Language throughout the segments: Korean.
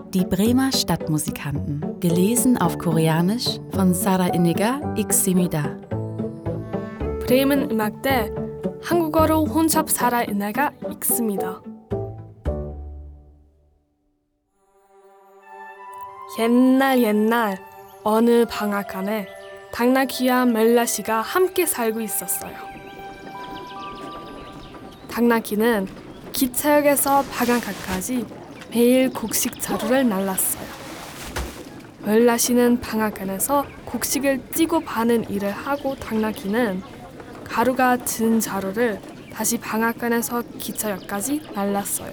Die Bremer Stadtmusikanten, gelesen auf Koreanisch von Sara Iniga 익습니다. 브레이먼 음악대 한국어로 혼잡 사라 이네가 읽습니다. 옛날 어느 방앗간에 당나귀와 멜라시가 함께 살고 있었어요. 당나귀는 기차역에서 방앗간까지 매일 곡식 자루를 날랐어요. 멜라시는 방앗간에서 곡식을 찌고 파는 일을 하고 당나귀는 가루가 든 자루를 다시 방앗간에서 기차역까지 날랐어요.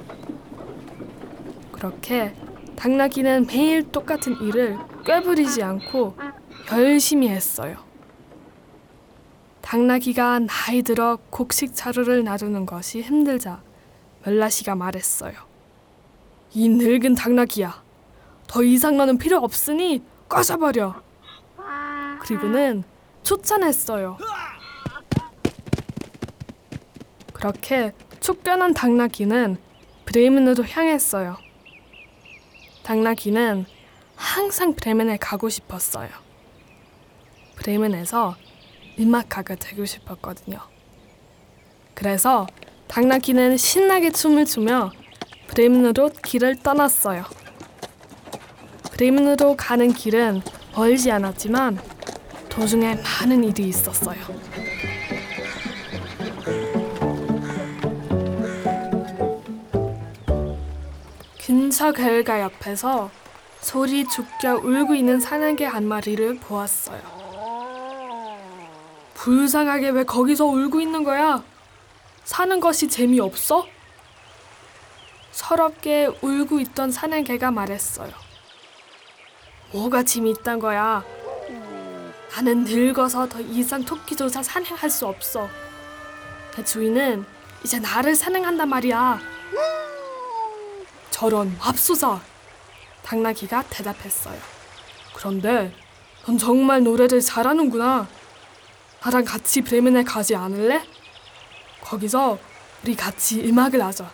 그렇게 당나귀는 매일 똑같은 일을 꾀부리지 않고 열심히 했어요. 당나귀가 나이 들어 곡식 자루를 나르는 것이 힘들자 멜라시가 말했어요. 이 늙은 당나귀야, 더 이상 너는 필요 없으니 꺼져버려. 그리고는 쫓아냈어요. 그렇게 쫓겨난 당나귀는 브레멘으로 향했어요. 당나귀는 항상 브레멘에 가고 싶었어요. 브레멘에서 음악가가 되고 싶었거든요. 그래서 당나귀는 신나게 춤을 추며 브레멘으로 길을 떠났어요. 브레멘으로 가는 길은 멀지 않았지만 도중에 많은 일이 있었어요. 근처 결가 옆에서 소리 죽여 울고 있는 사냥개 한 마리를 보았어요. 불쌍하게 왜 거기서 울고 있는 거야? 사는 것이 재미없어? 서럽게 울고 있던 사냥개가 말했어요. 뭐가 재미있단 거야? 나는 늙어서 더 이상 토끼조차 사냥할 수 없어. 내 주인은 이제 나를 사냥한단 말이야. 저런 맙소사! 당나귀가 대답했어요. 그런데 넌 정말 노래를 잘하는구나. 나랑 같이 브레멘에 가지 않을래? 거기서 우리 같이 음악을 하자.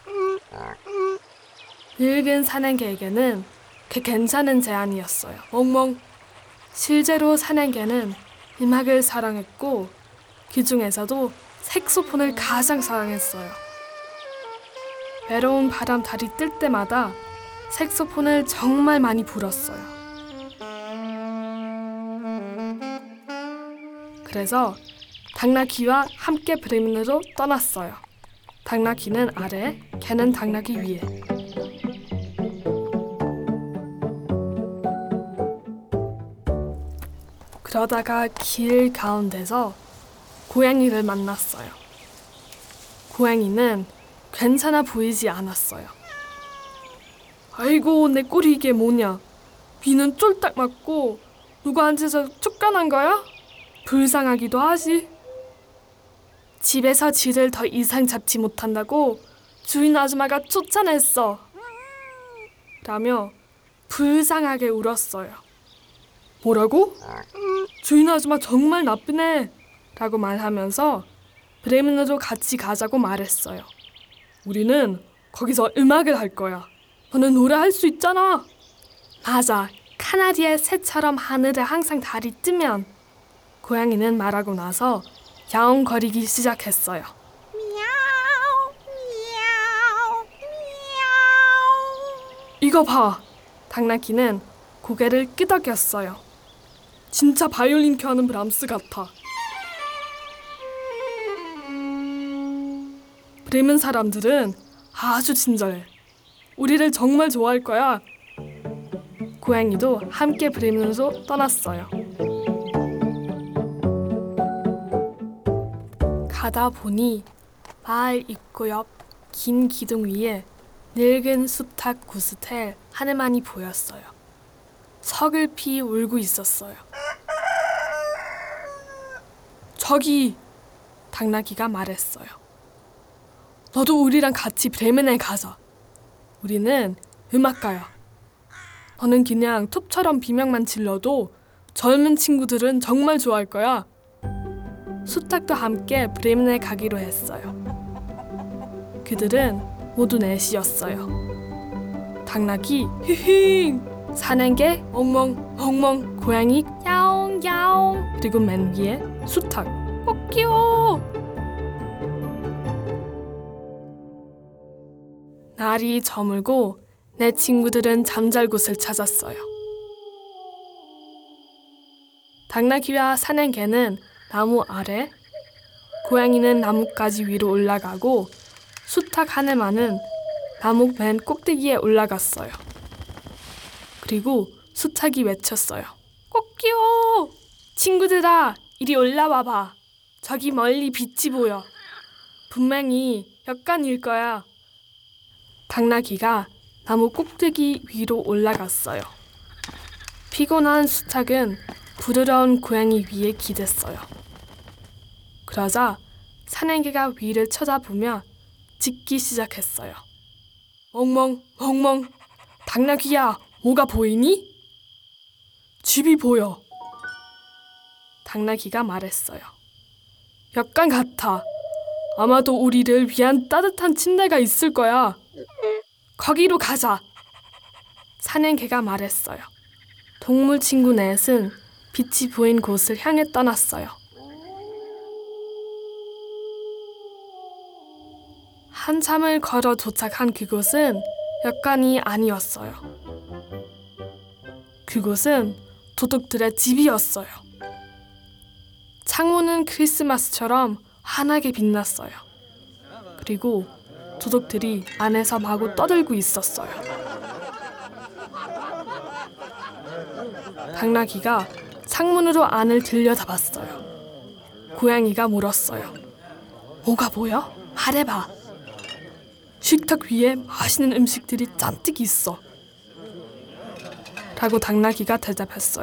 늙은 사냥개에게는 괜찮은 제안이었어요. 멍멍. 실제로 사냥개는 음악을 사랑했고 그 중에서도 색소폰을 가장 사랑했어요. 외로운 바람 달이 뜰 때마다 색소폰을 정말 많이 불었어요. 그래서 당나귀와 함께 브레멘으로 떠났어요. 당나귀는 아래, 개는 당나귀 위에. 그러다가 길 가운데서 고양이를 만났어요. 고양이는 괜찮아 보이지 않았어요. 아이고, 내 꼴이 이게 뭐냐? 귀는 쫄딱 맞고 누구한테서 쫓겨난 거야? 불쌍하기도 하지. 집에서 쥐를 더 이상 잡지 못한다고 주인 아줌마가 쫓아냈어. 라며 불쌍하게 울었어요. 뭐라고? 주인 아줌마 정말 나쁘네. 라고 말하면서 브레멘으로 같이 가자고 말했어요. 우리는 거기서 음악을 할 거야. 너는 노래할 수 있잖아. 맞아. 카나리의 새처럼 하늘에 항상 달이 뜨면. 고양이는 말하고 나서 야옹거리기 시작했어요. 미야오, 미야오, 미야오. 이거 봐. 당나귀는 고개를 끄덕였어요. 진짜 바이올린 켜는 브람스 같아. 브레멘 사람들은 아주 친절해. 우리를 정말 좋아할 거야. 고양이도 함께 브레멘으로 떠났어요. 가다 보니 마을 입구 옆 긴 기둥 위에 늙은 숲탁 구스텔 하늘만이 보였어요. 서글피 울고 있었어요. 저기! 당나귀가 말했어요. 너도 우리랑 같이 브레멘에 가자. 우리는 음악가야. 너는 그냥 톱처럼 비명만 질러도 젊은 친구들은 정말 좋아할 거야. 숲탁도 함께 브레멘에 가기로 했어요. 그들은 모두 넷이었어요. 당나귀 히힝, 사냥개 엉멍 엉멍, 고양이 야옹 야옹, 그리고 맨 위에 수탉 꼬끼요. 날이 저물고 내 친구들은 잠잘 곳을 찾았어요. 당나귀와 사냥개는 나무 아래, 고양이는 나뭇가지 위로 올라가고 수탉 하늘만은 나무 맨 꼭대기에 올라갔어요. 그리고 수탉이 외쳤어요. 꼬끼요! 친구들아, 이리 올라와봐. 저기 멀리 빛이 보여. 분명히 역간일 거야. 당나귀가 나무 꼭대기 위로 올라갔어요. 피곤한 수탉은 부드러운 고양이 위에 기댔어요. 그러자 사냥개가 위를 쳐다보며 짖기 시작했어요. 엉멍 엉멍, 당나귀야, 뭐가 보이니? 집이 보여. 당나귀가 말했어요. 역간 같아. 아마도 우리를 위한 따뜻한 침대가 있을 거야. 거기로 가자. 사냥개가 말했어요. 동물 친구 넷은 빛이 보인 곳을 향해 떠났어요. 한참을 걸어 도착한 그곳은 역간이 아니었어요. 그곳은 도둑들의 집이었어요. 창문은 크리스마스처럼 환하게 빛났어요. 그리고 도둑들이 안에서 마구 떠들고 있었어요. 당나귀가 창문으로 안을 들여다봤어요. 고양이가 물었어요. 뭐가 보여? 말해봐. 식탁 위에 맛있는 음식들이 잔뜩 있어. 라고 당나귀가 대답했어요.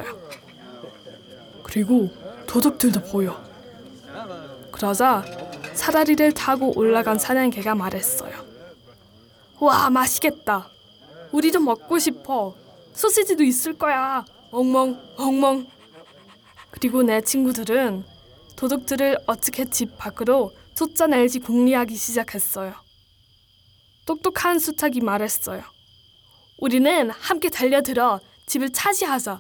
그리고 도둑들도 보여. 그러자 사다리를 타고 올라간 사냥개가 말했어요. 와, 맛있겠다. 우리도 먹고 싶어. 소시지도 있을 거야. 엉멍 엉멍. 그리고 내 친구들은 도둑들을 어떻게 집 밖으로 쫓아낼지 궁리하기 시작했어요. 똑똑한 수탉이 말했어요. 우리는 함께 달려들어 집을 차지하자.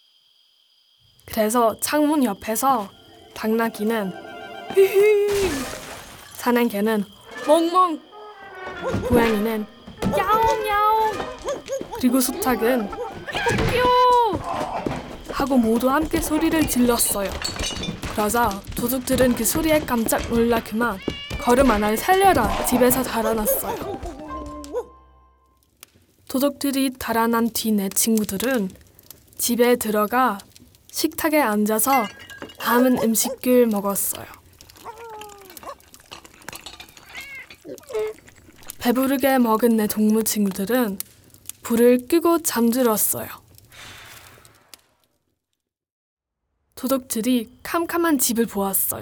그래서 창문 옆에서 당나귀는 히히, 사냥개는 멍멍, 고양이는 야옹야옹, 그리고 수탉은 꼬끼요 하고 모두 함께 소리를 질렀어요. 그러자 도둑들은 그 소리에 깜짝 놀라 그만 걸음 하나를 살려라 집에서 달아났어요. 도둑들이 달아난 뒤 내 친구들은 집에 들어가 식탁에 앉아서 남은 음식을 먹었어요. 배부르게 먹은 내 동물 친구들은 불을 끄고 잠들었어요. 도둑들이 캄캄한 집을 보았어요.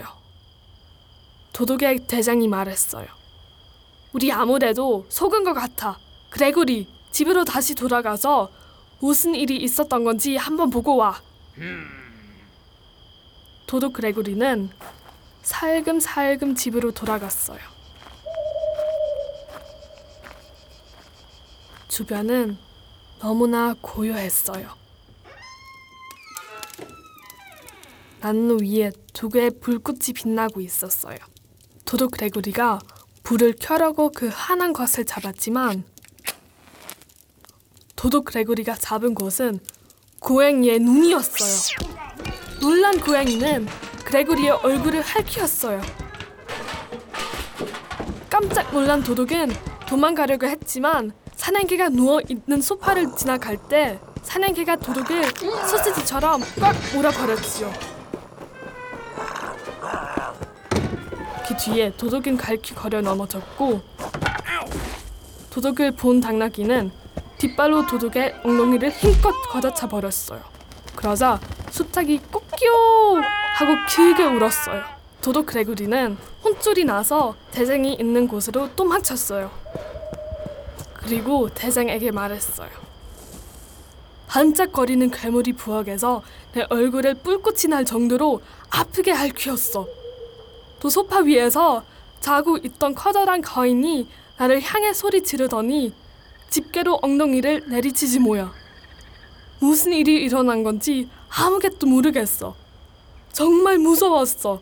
도둑의 대장이 말했어요. 우리 아무래도 속은 것 같아. 그레고리, 집으로 다시 돌아가서 무슨 일이 있었던 건지 한번 보고 와. 도둑 그레고리는 살금살금 집으로 돌아갔어요. 주변은 너무나 고요했어요. 난로 위에 두 개의 불꽃이 빛나고 있었어요. 도둑 그레고리가 불을 켜려고 그 환한 것을 잡았지만 도둑 그레고리가 잡은 곳은 고양이의 눈이었어요. 놀란 고양이는 그레고리의 얼굴을 핥히었어요. 깜짝 놀란 도둑은 도망가려고 했지만 사냥개가 누워있는 소파를 지나갈 때 사냥개가 도둑을 소시지처럼 꽉 몰아버렸지요. 그 뒤에 도둑은 갈퀴거려 넘어졌고 도둑을 본 당나귀는 뒷발로 도둑의 엉덩이를 힘껏 걷어차 버렸어요. 그러자 수탉이 꼬끼요 하고 길게 울었어요. 도둑 그레고리는 혼쭐이 나서 대장이 있는 곳으로 도망쳤어요. 그리고 대장에게 말했어요. 반짝거리는 괴물이 부엌에서 내 얼굴에 뿔꽃이 날 정도로 아프게 핥히었어. 또 소파 위에서 자고 있던 커다란 거인이 나를 향해 소리 지르더니 집게로 엉덩이를 내리치지 뭐야. 무슨 일이 일어난 건지 아무것도 모르겠어. 정말 무서웠어.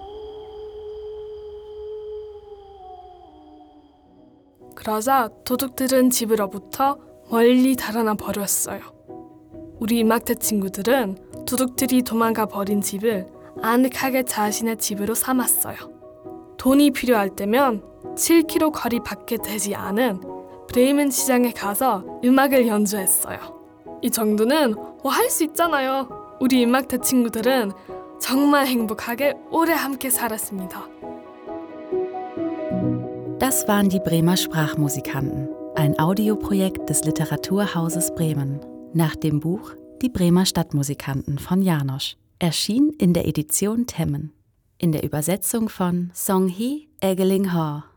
그러자 도둑들은 집으로부터 멀리 달아나 버렸어요. 우리 이막대 친구들은 도둑들이 도망가 버린 집을 아늑하게 자신의 집으로 삼았어요. 돈이 필요할 때면 7km 거리 밖에 되지 않은 브레이멘 시장에 가서 음악을 연주했어요. 이 정도는 할 수 있잖아요. 우리 이막대 친구들은 정말 행복하게 오래 함께 살았습니다. Das waren die Bremer Sprachmusikanten, ein Audioprojekt des Literaturhauses Bremen, nach dem Buch Die Bremer Stadtmusikanten von János, erschien in der Edition Temmen, in der Übersetzung von Song Hee Egeling Hor.